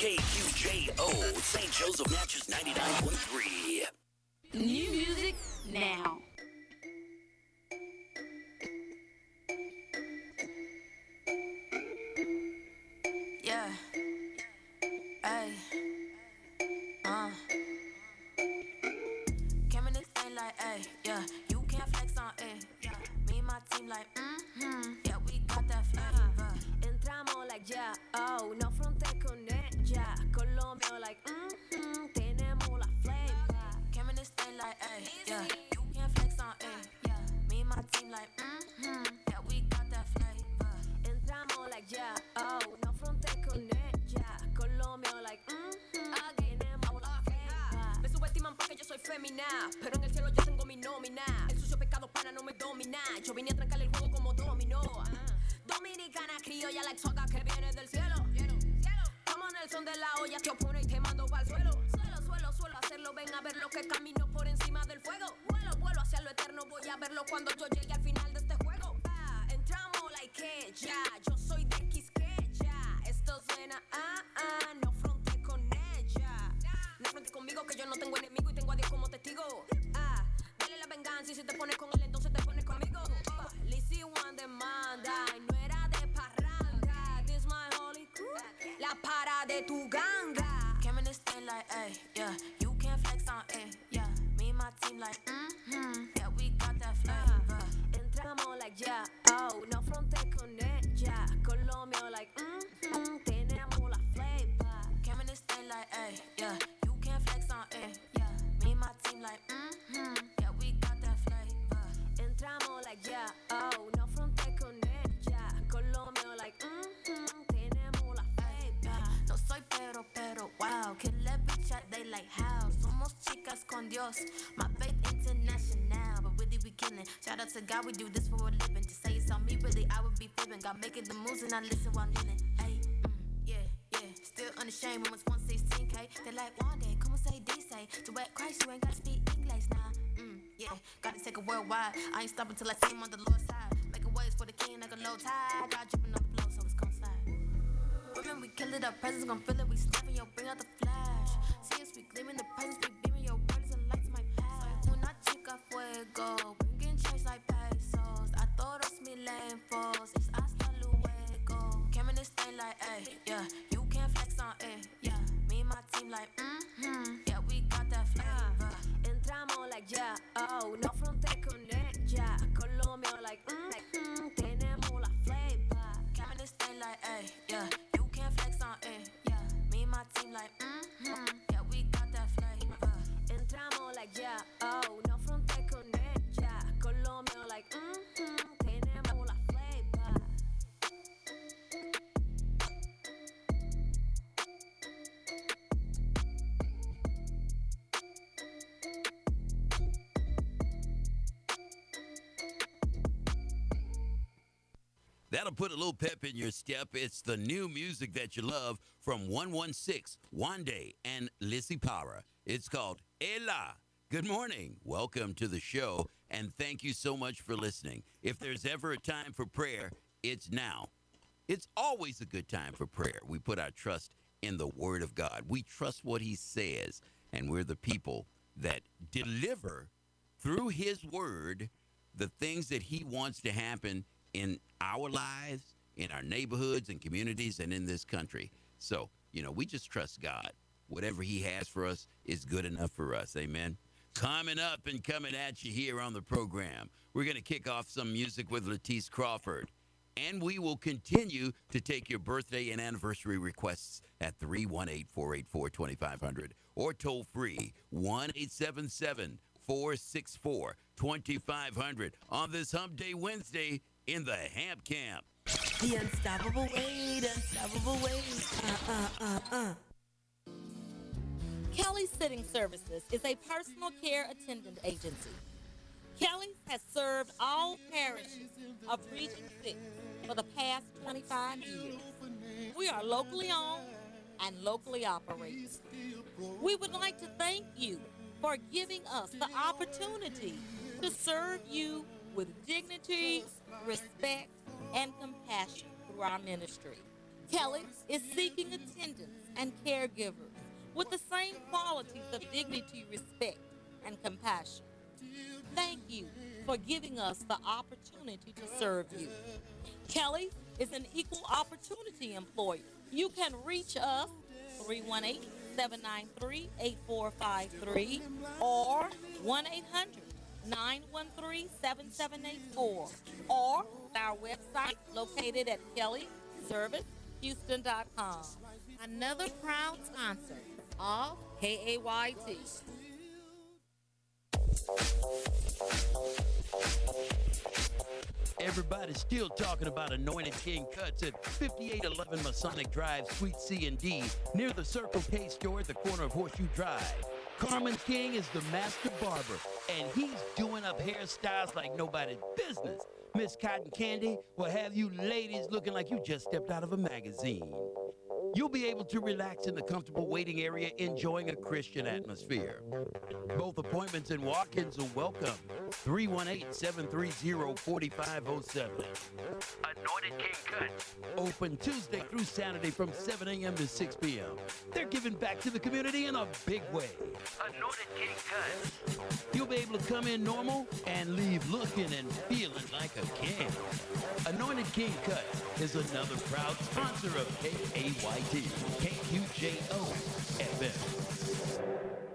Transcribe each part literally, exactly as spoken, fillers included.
K Q J O, Saint Joseph Natchez ninety-nine point three. New music now. Yeah. Ay. Uh. Came in this thing like, ay, yeah. You can't flex on, ay, yeah. Me and my team like, mm-hmm. Yeah, we got that flavor. Entramos like, yeah, oh, no fronte con ella. Colombia like, mm-hmm. Tenemos la flavor. Came in this thing like, ay, yeah. You can't flex on, ay, yeah. Me and my team like, mm-hmm. Yeah, we got that flavor. Entramos like, yeah, oh, no fronte con ella. Colombia like, mm-hmm. Tenemos la flavor. Me subestiman porque yo soy femina, pero en el cielo yo tengo mi nómina. El sucio pecado pana no me domina. Yo vine a trancar el juego como dominó. Dominicana criolla like soga que viene del cielo. Como en el son de la olla te opone y te mando pa'l suelo. Suelo, suelo, suelo hacerlo. Ven a ver lo que camino por encima del fuego. Vuelo, vuelo hacia lo eterno. Voy a verlo cuando yo llegue al final de este juego. Ah, entramos like que ya. Yo soy de Quisqueya. Esto suena ah, ah. No fronte con ella. No fronte conmigo que yo no tengo enemigo y tengo a Dios como testigo. Ah, dale la venganza y si te pones con él entonces te pones conmigo. Oh, Lizzy One demanda y no era de parranda. This my holy crew. La para de tu ganga. Came in this thing like, ay, yeah. You can't flex on, ay, yeah. Me and my team like, mm-hmm. Yeah, we got that flavor. Entramos like, yeah, oh, no fronte con ella. Colombia like, mm-hmm. Tenemos la flavor. Came in this thing like, ay, yeah. You can't flex on, ay, yeah. Me and my team like, mm-hmm. Yeah, we got that flavor. Entramos like, yeah, oh, no fronte con ella. Colombia like, mm-hmm. Tenemos la flavor. No soy pero, pero, wow. Kill every chat, they like how. Somos chicas con Dios. My faith international, but really we killing. Shout out to God, we do this for a living. To say it's on me, really I would be fibbing. God making the moves and I listen while kneeling. Ay, mm, yeah, yeah. Still unashamed when it's one sixteen K. They like one day, come and say dice. To wet Christ, you ain't gotta speak English now. Mm, yeah, gotta take it worldwide. I ain't stopping till I see him on the Lord's side. Making waves for the king like a low tide. God dripping on the flow, so it's gon' slide. Women, we kill it, our presence gon' feel it. We snapping, yo, bring out the flash. See us, we gleaming, the presence, we beaming. Your word is a light to my path. Una chica fuego, bringing change like pesos. A todos mis lenfos, it's hasta luego. Came in this thing like, ay, yeah. You can't flex on, ay, yeah. Me and my team like, mm-hmm. Yeah, we got that flavor. Entramos like, yeah, oh, no fronte con ella. Colombia like, mm-hmm. Tenemos la flavor. Came in this thing like, ay, yeah. You can't flex on, ay, yeah. Me and my team like, mm-hmm. Yeah, we got that flavor. Entramos like, yeah, oh, no fronte con ella. Colombia like, mm-hmm. Tenemos la flavor. That'll put a little pep in your step. It's the new music that you love from one one six, Wande, and Lizzy Para. It's called Ela. Good morning. Welcome to the show, and thank you so much for listening. If there's ever a time for prayer, it's now. It's always a good time for prayer. We put our trust in the Word of God. We trust what He says, and we're the people that deliver through His Word the things that He wants to happen in our lives, in our neighborhoods and communities, and in this country. So, you know, we just trust God. Whatever He has for us is good enough for us. Amen. Coming up and coming at you here on the program, we're going to kick off some music with Latisse Crawford. And we will continue to take your birthday and anniversary requests at three one eight, four eight four, two five zero zero or toll free one eight seven seven, four six four, two five zero zero on this Hump Day Wednesday in the Hamp Camp. The unstoppable weight, unstoppable weight. Uh, uh, uh, uh. Kelly's Sitting Services is a personal care attendant agency. Kelly's has served all parishes of Region six for the past twenty-five years. We are locally owned and locally operated. We would like to thank you for giving us the opportunity to serve you with dignity, respect, and compassion through our ministry. Kelly is seeking attendants and caregivers with the same qualities of dignity, respect, and compassion. Thank you for giving us the opportunity to serve you. Kelly is an equal opportunity employer. You can reach us three one eight, seven nine three, eight four five three or one eight hundred, nine one three, seven seven eight four or our website located at kelly service houston dot com. Another proud sponsor of K A Y T. Everybody's still talking about Anointed King Cuts at fifty-eight eleven Masonic Drive, Suite C and D, near the Circle K store at the corner of Horseshoe Drive. Carmen King is the master barber, and he's doing up hairstyles like nobody's business. Miss Cotton Candy will have you ladies looking like you just stepped out of a magazine. You'll be able to relax in the comfortable waiting area, enjoying a Christian atmosphere. Both appointments and walk-ins are welcome. three one eight, seven three zero, four five zero seven. Anointed King Cuts. Open Tuesday through Saturday from seven a.m. to six p.m. They're giving back to the community in a big way. Anointed King Cuts. You'll be able to come in normal and leave looking and feeling like a king. Anointed King Cuts is another proud sponsor of K A Y T, K Q J O F M.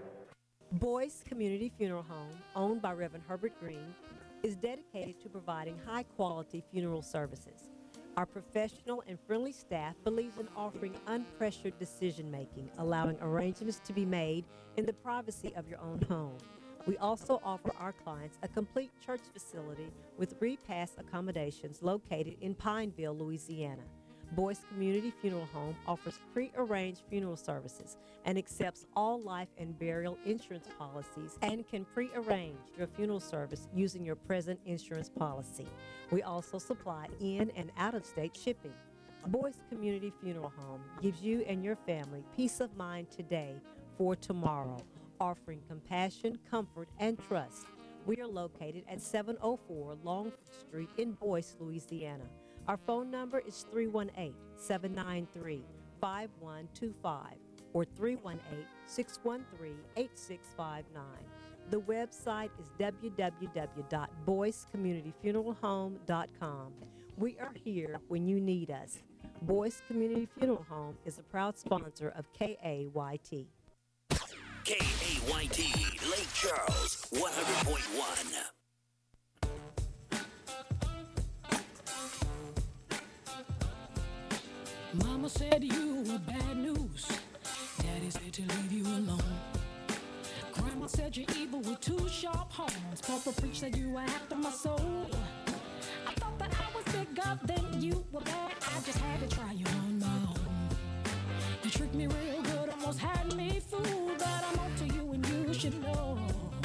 Boyce Community Funeral Home, owned by Reverend Herbert Green, is dedicated to providing high-quality funeral services. Our professional and friendly staff believes in offering unpressured decision-making, allowing arrangements to be made in the privacy of your own home. We also offer our clients a complete church facility with repass accommodations located in Pineville, Louisiana. Boyce Community Funeral Home offers pre-arranged funeral services and accepts all life and burial insurance policies and can pre-arrange your funeral service using your present insurance policy. We also supply in and out-of-state shipping. Boyce Community Funeral Home gives you and your family peace of mind today for tomorrow, offering compassion, comfort, and trust. We are located at seven oh four Longford Street in Boyce, Louisiana. Our phone number is three one eight, seven nine three, five one two five or three one eight, six one three, eight six five nine. The website is w w w dot boyce community funeral home dot com. We are here when you need us. Boyce Community Funeral Home is a proud sponsor of K A Y T. K A Y T, Lake Charles, one hundred point one. Mama said you were bad news. Daddy said to leave you alone. Grandma said you're evil with two sharp horns. Papa preached that you were after my soul. I thought that I was bigger than you were bad. I just had to try you on my own. You tricked me real good, almost had me fooled. But I'm on to you and you should know.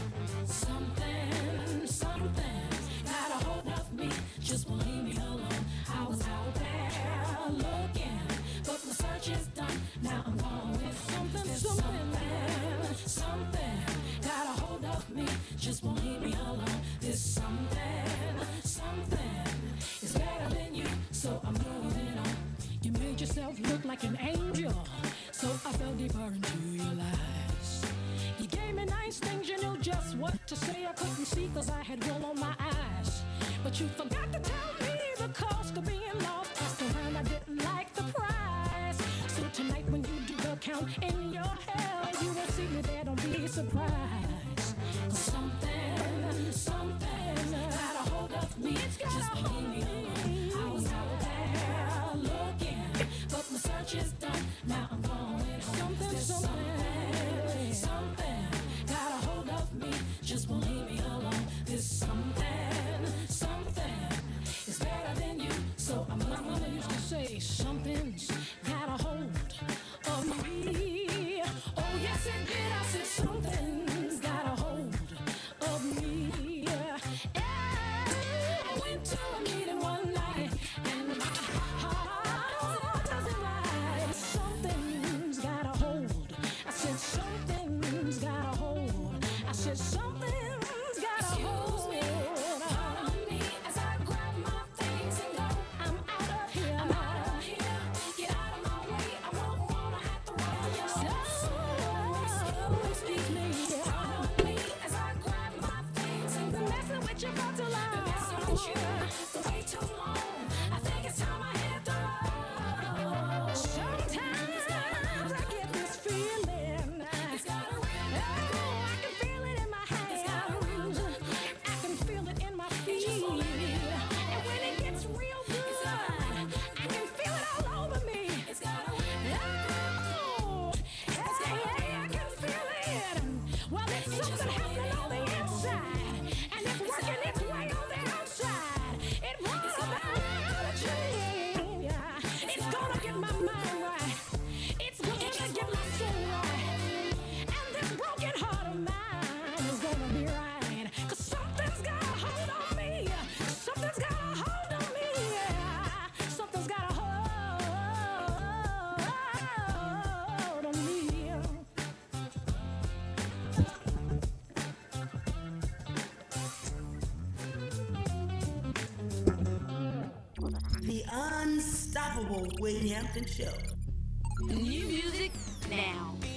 Something, something got a hold of me. Just won't leave me alone. I was out there looking, but my search is done. Now I'm going with something, something, something got a hold of me. Just won't leave me alone. This something, something is better than you, so I'm moving on. You made yourself look like an angel, so I fell deeper into your lies. You gave me nice things, you knew just what to say. I couldn't see cause I had wool on my eyes. But you forgot to tell me the cost of being lost. Passed around, I didn't like the price. So tonight when you do the count in your hell, you will see me there, don't be surprised. Cause something, something got a hold of me. Just believe me alone. I was out there looking, but my search is done. Now I'm going something, something, something got a hold of me. Just won't leave me alone. This something, something is better than you. So I'm like mama used to say, something's got a hold of me. Oh yes it did. I said something's got a hold of me. Yeah. I went to a meeting one night and my heart doesn't lie. Something's got a hold. I said something's got a hold. I said something's got a hold. Follow me as I grab my things and go. I'm out of here. I'm out of here. Get what you about to learn. Been messing with you for way too long. I think it's time I hit the road. Sometimes I get this feeling. It's gotta ring. Oh, I can feel it in my hands. I can feel it in my feet. And when it gets real good, I can feel it all over me. It's gotta ring. Oh, hey, hey, I can feel it. Well, there's something happening on the inside, and it's working its way on the outside. It wants about to change. It's gonna get my mind right. It's gonna get my soul right. And this broken heart of mine is gonna be right. 'Cause something's got a hold on me. Something's got a hold on me. Yeah. Something's got a hold on me. The unstoppable Wade Hampton Show. New music now.